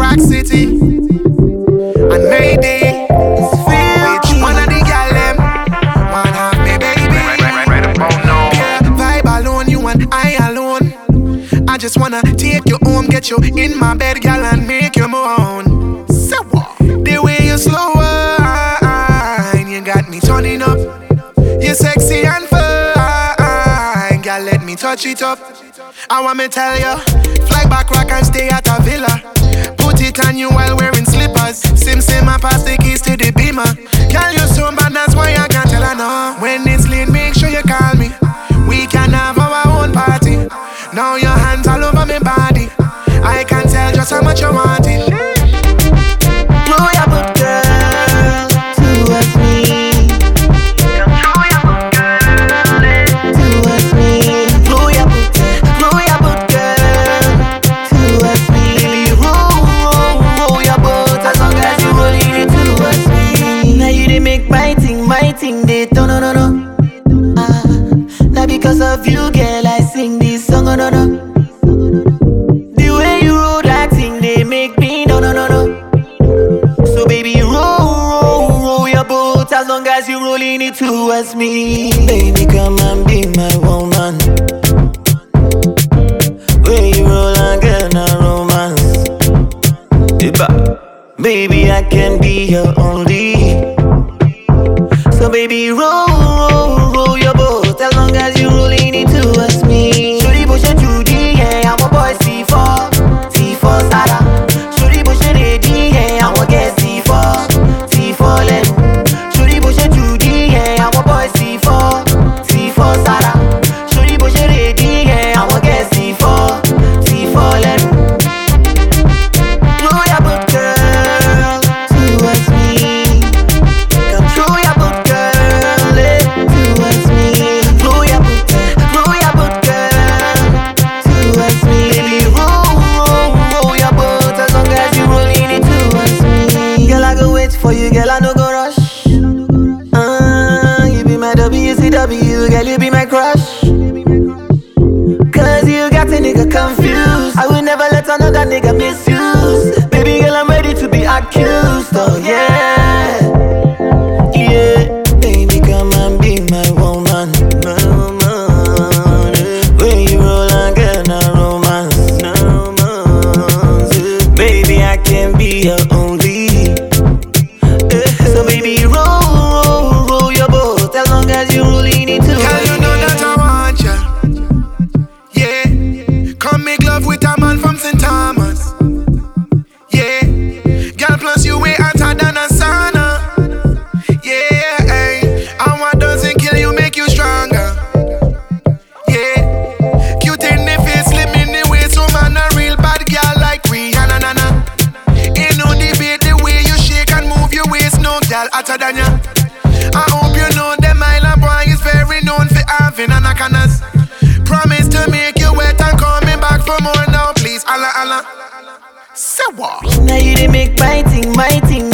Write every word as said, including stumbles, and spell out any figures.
Rock City and Mayday. Which one of the gal them wanna have me, baby? Right, right, right about now. Yeah, vibe alone, you and I alone. I just wanna take you home, get you in my bed, gal, and make you moan. So what? The way you slow wine, you got me turning up. You sexy and fine, gal, let me touch it up. I want me tell you, fly back rock and stay at a villa. Put it on you while wearing slippers. Sim sim, I pass the keys to the Beamer. Girl, you so bad, that's why I can't tell her no. When it's late, make sure you call me. We can have our own party. Now your hands all over my body. I can tell just how much you want it. Blow your boat, girl, towards me. Come throw your book, girl, eh. Towards me. Blow your boat, blow your boat, girl, towards me. Baby, roll, roll, roll your boat as long as you rolling it towards me. Now you dey make my thing, my thing, they don't no no no. Ah, now because of you, girl, I sing this song, oh no no. The way you roll that thing, they make me no no no no. So baby, roll, roll, roll your boat as long as you rolling it towards me. Baby, come and be my woman. When you roll and get a romance, baby, I can be your only. So baby, roll, roll, roll your boat as long as you rolling it towards me. Shorty push it to the yeah, I'm a boy C four, C four Sada. Shorty push it ready, yeah, I'm a get C four, C four let. Shorty push it to the yeah, I'm a boy C four, C four Sada. Shorty push it ready, yeah, I'm a get C four, C four let. Blow your boat, girl, towards me. Come throw your boat, girl, eh, towards me. Blow your boat, blow your boat, girl, towards me. Baby, roll, roll, roll your boat as long as you rolling it towards me. Girl, I go wait for you, girl, I no go rush. Uh, you be my W C W, girl, you be my crush. Cause you got a nigga confused. I will never let another nigga misuse. Baby girl, I'm ready to be accused. Oh yeah, yeah. Baby, come and be my woman, my woman. When you roll and get a romance, romance. Baby, I can be your only. So baby, roll, roll, roll your boat as long as you rolling it too. Girl, you know that I want ya. Yeah, come make love with a man from Saint Thomas. Yeah, girl, plus you way hotter than a sauna. Yeah, ay. And what doesn't kill you make you stronger. Yeah, cute in the face, slim in the waist, so man a real bad girl like Rihanna, na na. Ain't no debate the way you shake and move your waist, no girl hotter than ya. I hope you know them island boy is very known for having anacanas. Promise to make you wet and coming back for more now, please. Allah, Allah. Say what? Now you dey make my thing, my thing,